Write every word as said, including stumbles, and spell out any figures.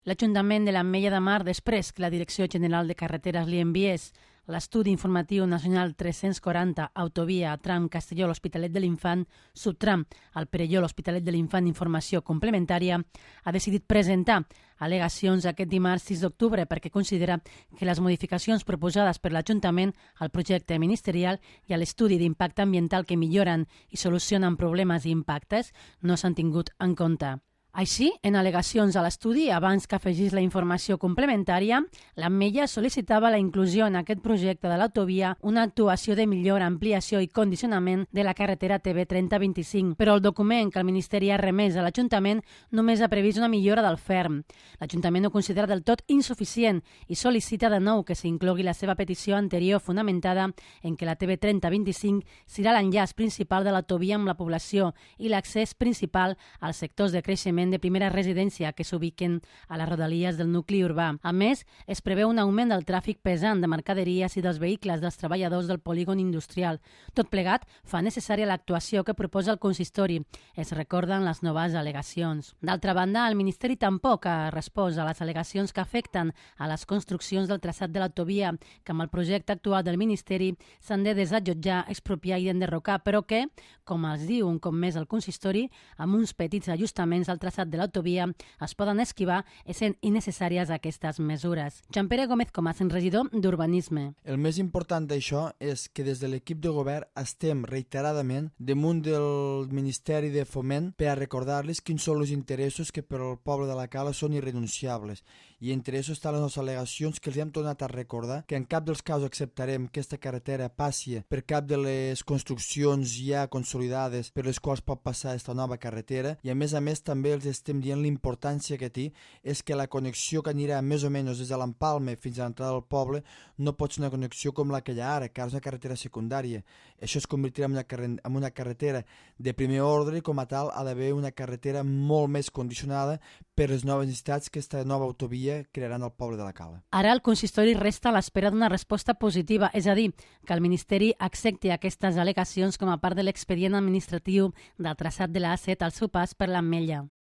L'Ajuntament de l'Ametlla de Mar, després que la Direcció General de Carreteres li enviés l'estudi informatiu nacional tres-cents quaranta, autovia tram Castelló-l'Hospitalet de l'Infant, subtram al Perelló-l'Hospitalet de l'Infant informació complementària, ha decidit presentar al·legacions aquest dimarts sis d'octubre perquè considera que les modificacions proposades per l'Ajuntament al projecte ministerial i a l'estudi d'impacte ambiental que milloren i solucionen problemes i impactes no s'han tingut en compte. Així, en al·legacions a l'estudi, abans que afegís la informació complementària, l'Ametlla sol·licitava la inclusió en aquest projecte de l'autovia una actuació de millora, ampliació i condicionament de la carretera T B trenta vint-i-cinc, però el document que el Ministeri ha remès a l'Ajuntament només ha previst una millora del ferm. L'Ajuntament ho considera del tot insuficient i sol·licita de nou que s'inclogui la seva petició anterior fonamentada en que la T B trenta vint-i-cinc serà l'enllaç principal de l'autovia amb la població i l'accés principal als sectors de creixement de primera residència que s'ubiquen a les rodalies del nucli urbà. A més, es preveu un augment del tràfic pesant de mercaderies i dels vehicles dels treballadors del polígon industrial. Tot plegat fa necessària l'actuació que proposa el consistori. Es recorden les noves al·legacions. D'altra banda, el Ministeri tampoc ha respost a les al·legacions que afecten a les construccions del traçat de l'autovia, que amb el projecte actual del Ministeri s'han de desallotjar, expropiar i enderrocar, però que, com els diu un cop més el consistori, amb uns petits ajustaments al traçat de l'autovia es poden esquivar essent innecessàries aquestes mesures. Jean-Pere Gómez Comas, regidor d'Urbanisme. El més important d'això és que des de l'equip de govern estem reiteradament damunt del Ministeri de Foment per a recordar-los quins són els interessos que per al poble de la Cala són irrenunciables. I entre això estan les nostres al·legacions que els hem tornat a recordar que en cap dels casos acceptarem que aquesta carretera passi per cap de les construccions ja consolidades per les quals pot passar aquesta nova carretera i a més a més també els estem dient l'importància que té és que la connexió que anirà més o menys des de l'Empalme fins a l'entrada del poble no pot ser una connexió com la que hi ha ara, que és una carretera secundària. Això es convertirà en una, en una carretera de primer ordre i com a tal ha d'haver una carretera molt més condicionada per les noves necessitats que aquesta nova autovia crearan al poble de la Cala. Ara el consistori resta a l'espera d'una resposta positiva, és a dir, que el Ministeri accepti aquestes al·legacions com a part de l'expedient administratiu del traçat de la A set al seu pas per l'Ametlla.